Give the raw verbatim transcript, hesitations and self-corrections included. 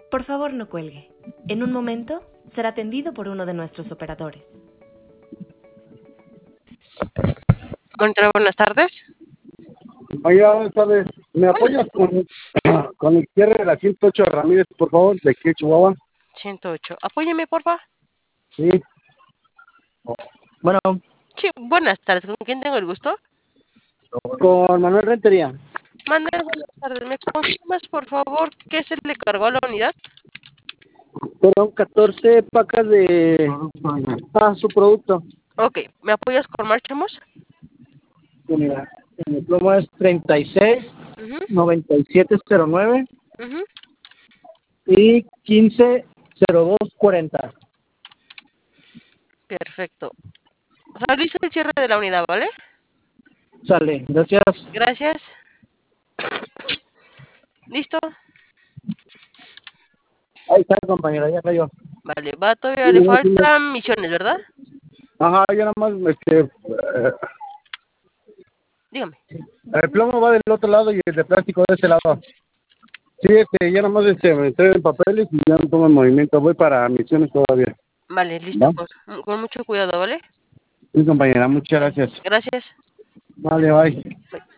Por favor, no cuelgue. En un momento será atendido por uno de nuestros operadores. Contra, buenas tardes. Oiga, buenas tardes. ¿Me apoyas con, con el cierre de la ciento ocho Ramírez, por favor, de aquí, Chihuahua? ciento ocho. Apóyeme, porfa. Sí. Bueno, Sí, buenas tardes. ¿Con quién tengo el gusto? con Manuel Rentería. Manuel, buenas tardes. ¿Me confirmas, por favor, qué se le cargó a la unidad? Fueron catorce pacas de ah, su producto. Ok, ¿me apoyas con Marchamos? Sí, mira, el plomo es treinta y seis, Uh noventa y siete cero nueve -huh. Uh -huh. y quince cero dos cuarenta. Perfecto. Realizo el cierre de la unidad, ¿vale? Sale, gracias. Gracias. ¿Listo? Ahí está, compañera, ya cayó. Vale, va, todavía le faltan misiones, ¿verdad? Ajá, ya nada más, este, eh, Dígame. el plomo va del otro lado y el de plástico de este lado. Sí, este, ya nada más este, me entregan papeles y ya no tomo el movimiento. Voy para misiones todavía. Vale, listo, ¿Va? con, con mucho cuidado, ¿vale? Sí, compañera, muchas gracias. Gracias. Vale, bye. Bye.